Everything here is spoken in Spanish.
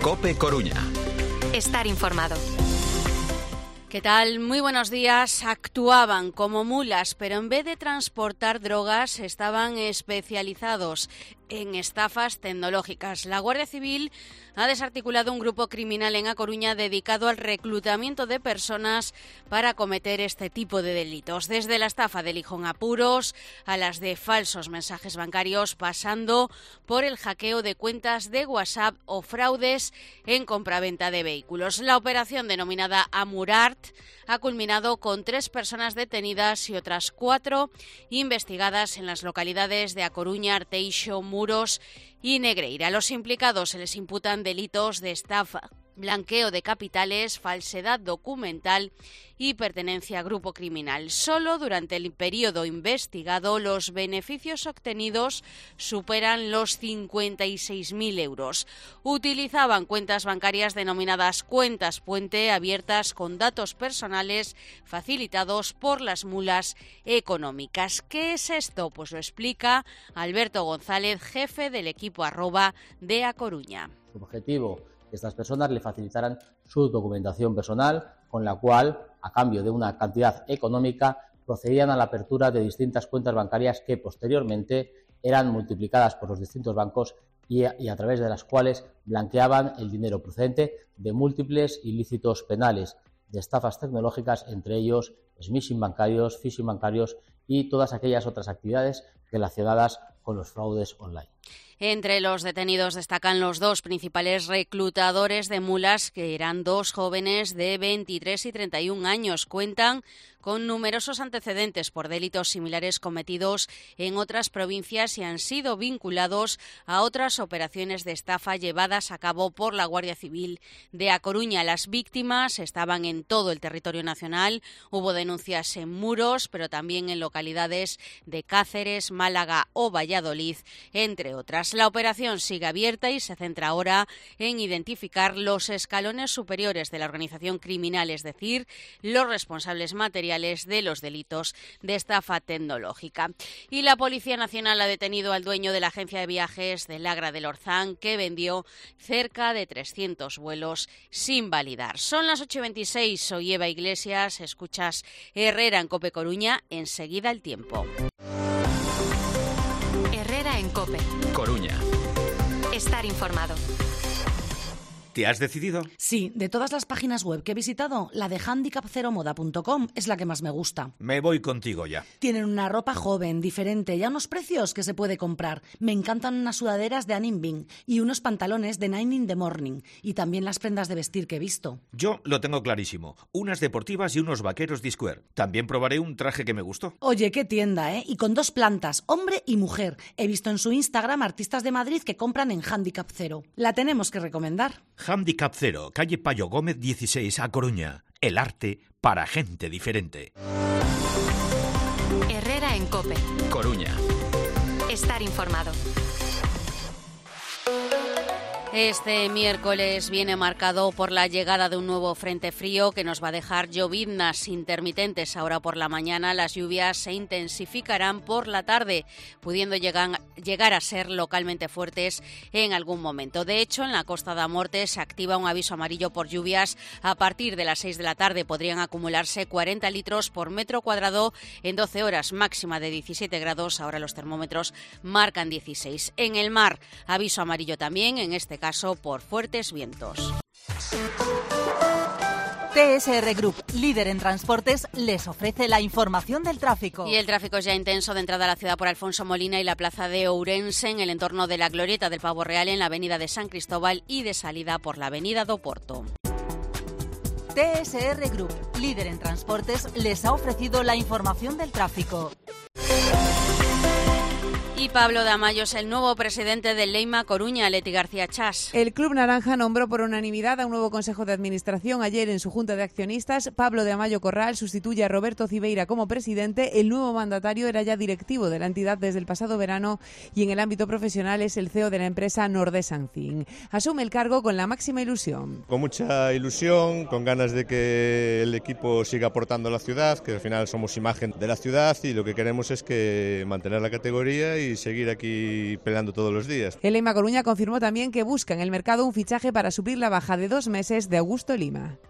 COPE Coruña. Estar informado. ¿Qué tal? Muy buenos días. Actuaban como mulas, pero en vez de transportar drogas, estaban especializados en estafas tecnológicas. La Guardia Civil ha desarticulado un grupo criminal en A Coruña dedicado al reclutamiento de personas para cometer este tipo de delitos. Desde la estafa del hijo en apuros a las de falsos mensajes bancarios, pasando por el hackeo de cuentas de WhatsApp o fraudes en compraventa de vehículos. La operación, denominada Amurart, ha culminado con 3 personas detenidas y otras 4 investigadas en las localidades de A Coruña, Arteixo, Muros y Negreira. A los implicados se les imputan delitos de estafa, blanqueo de capitales, falsedad documental y pertenencia a grupo criminal. Solo durante el periodo investigado los beneficios obtenidos superan los 56.000 euros. Utilizaban cuentas bancarias denominadas cuentas puente, abiertas con datos personales facilitados por las mulas económicas. ¿Qué es esto? Pues lo explica Alberto González, jefe del equipo @ de A Coruña. Su objetivo: que estas personas le facilitaran su documentación personal, con la cual, a cambio de una cantidad económica, procedían a la apertura de distintas cuentas bancarias que posteriormente eran multiplicadas por los distintos bancos y a través de las cuales blanqueaban el dinero procedente de múltiples ilícitos penales, de estafas tecnológicas, entre ellos smishing bancarios, phishing bancarios y todas aquellas otras actividades relacionadas con los fraudes online. Entre los detenidos destacan los 2 principales reclutadores de mulas, que eran 2 jóvenes de 23 y 31 años. Cuentan con numerosos antecedentes por delitos similares cometidos en otras provincias y han sido vinculados a otras operaciones de estafa llevadas a cabo por la Guardia Civil de A Coruña. Las víctimas estaban en todo el territorio nacional. Hubo denuncias en Muros, pero también en localidades de Cáceres, Málaga o Valladolid, entre otras. La operación sigue abierta y se centra ahora en identificar los escalones superiores de la organización criminal, es decir, los responsables materiales de los delitos de estafa tecnológica. Y la Policía Nacional ha detenido al dueño de la agencia de viajes del Agra del Orzán, que vendió cerca de 300 vuelos sin validar. Son las 8:26, soy Eva Iglesias, escuchas Herrera en COPE Coruña, enseguida el tiempo. Herrera en COPE Coruña. Estar informado. ¿Te has decidido? Sí, de todas las páginas web que he visitado, la de handicapceromoda.com es la que más me gusta. Me voy contigo ya. Tienen una ropa joven, diferente y a unos precios que se puede comprar. Me encantan unas sudaderas de Annie Bing y unos pantalones de 9 in the Morning. Y también las prendas de vestir que he visto. Yo lo tengo clarísimo. Unas deportivas y unos vaqueros de Square. También probaré un traje que me gustó. Oye, qué tienda, ¿eh? Y con 2 plantas, hombre y mujer. He visto en su Instagram artistas de Madrid que compran en Handicap Cero. La tenemos que recomendar. Handicap Cero, calle Payo Gómez 16, A Coruña. El arte para gente diferente. Herrera en COPE Coruña. Estar informado. Este miércoles viene marcado por la llegada de un nuevo frente frío que nos va a dejar lloviznas intermitentes. Ahora por la mañana las lluvias se intensificarán por la tarde, pudiendo llegar a ser localmente fuertes en algún momento. De hecho, en la Costa da Morte se activa un aviso amarillo por lluvias. A partir de las 6 de la tarde podrían acumularse 40 litros por metro cuadrado en 12 horas, máxima de 17 grados. Ahora los termómetros marcan 16. En el mar, aviso amarillo también, en este caso por fuertes vientos. TSR Group, líder en transportes, les ofrece la información del tráfico. Y el tráfico es ya intenso de entrada a la ciudad por Alfonso Molina y la plaza de Ourense, en el entorno de la Glorieta del Pavo Real, en la avenida de San Cristóbal y de salida por la avenida do Porto. TSR Group, líder en transportes, les ha ofrecido la información del tráfico. Y Pablo de Amayo es el nuevo presidente del Leima Coruña, Leti García Chas. El Club Naranja nombró por unanimidad a un nuevo Consejo de Administración. Ayer, en su Junta de Accionistas, Pablo de Amayo Corral sustituye a Roberto Civeira como presidente. El nuevo mandatario era ya directivo de la entidad desde el pasado verano y en el ámbito profesional es el CEO de la empresa Nordesancin. Asume el cargo con la máxima ilusión. Con mucha ilusión, con ganas de que el equipo siga aportando a la ciudad, que al final somos imagen de la ciudad y lo que queremos es que mantener la categoría y y seguir aquí peleando todos los días. El Lima Coruña confirmó también que busca en el mercado un fichaje para suplir la baja de 2 meses de Augusto Lima.